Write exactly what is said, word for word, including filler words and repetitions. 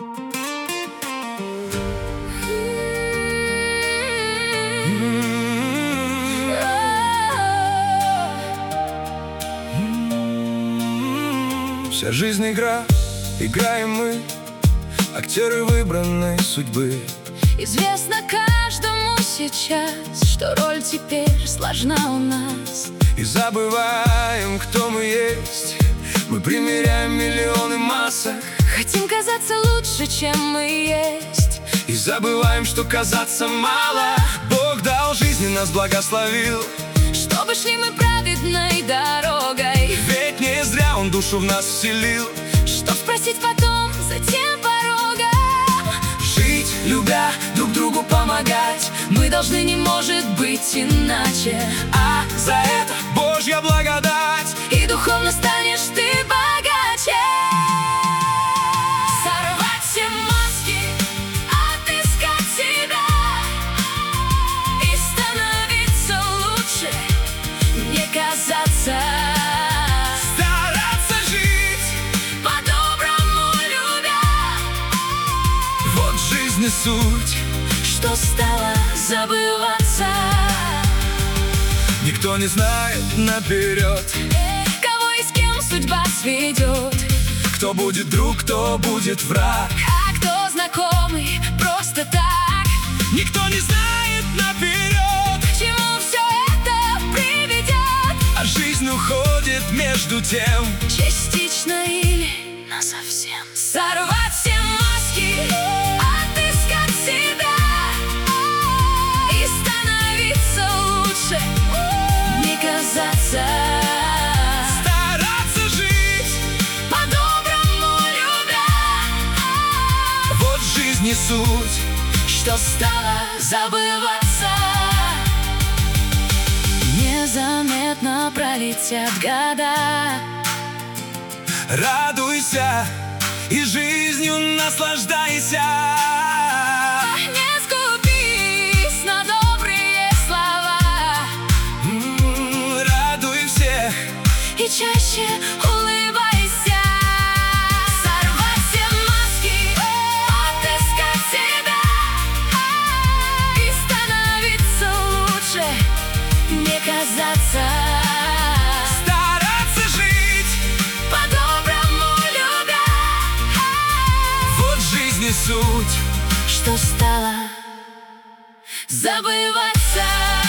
Вся жизнь игра, играем мы, актеры выбранной судьбы. Известно каждому сейчас, что роль теперь сложна у нас. И забываем, кто мы есть. Мы примеряем миллионы масок. Хотим казаться лучше, чем мы есть. И забываем, что казаться мало. Бог дал жизнь и нас благословил, чтобы шли мы праведной дорогой. Ведь не зря Он душу в нас вселил, чтоб спросить потом за тем порогом. Жить, любя, друг другу помогать, мы должны, не может быть иначе. А за это Божья благодать, и духовно станешь ты богаче. Сорвать все маски, отыскать себя и становиться лучше, не казаться. Стараться жить, по-доброму любя. Вот жизни суть, что стало забываться. Никто не знает наперед, кого и с кем судьба сведет. кто будет друг, кто будет враг, а кто знакомый просто так. Никто не знает наперед, к чему все это приведет. А жизнь уходит между тем, частично или насовсем. Сорвать все маски, отыскать себя и становиться лучше, не казаться. Стараться жить, по-доброму любя. Вот жизни суть, что стало забываться. Незаметно пролетят года. Радуйся и жизнью наслаждайся. Не скупись на добрые слова. М-м, радуй всех и чаще улыбайся. Сорвать все маски, отыскать себя и становиться лучше, не казаться. Стараться жить, по-доброму любя. вот жизни суть, что стало забываться.